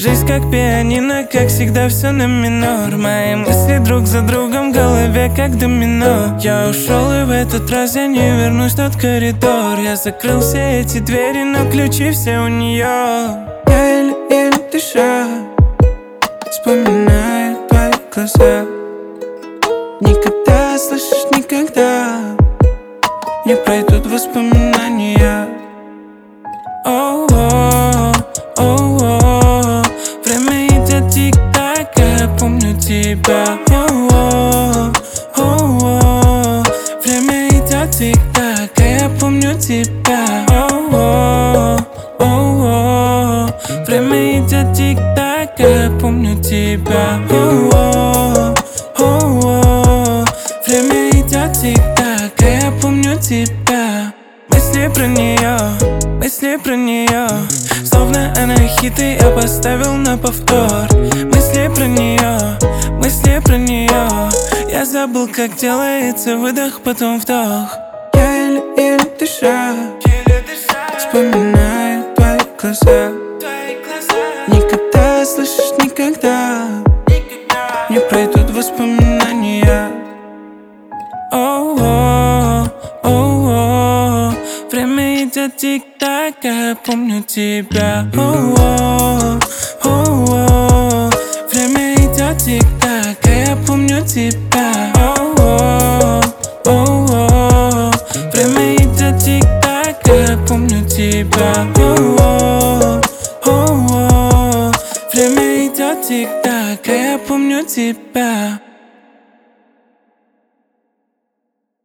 Жизнь как пианино, как всегда все на минор. Мои мысли друг за другом в голове как домино. Я ушел и в этот раз я не вернусь в тот коридор. Я закрыл все эти двери, но ключи все у нее. Я еле-еле дыша, вспоминаю твои глаза. Никогда, слышишь, никогда не пройдут воспоминания. Время идет тик-так, а я помню тебя. Время идет тик-так, а я помню тебя. Время идет тик-так, а я помню тебя. Время идет тик-так, а я помню тебя. Мысли про нее, словно она хиты я поставил на повтор. Мысли про нее, я забыл, как делается выдох, потом вдох. Я еле-еле дыша, вспоминаю твои глаза. Никогда, слышишь, никогда не пройдут воспоминания. Время идет тик-так, а я помню тебя. Время идет тик-так, а я помню тебя. Время идет тик-так, а я помню тебя. Время идет тик-так, а я помню тебя.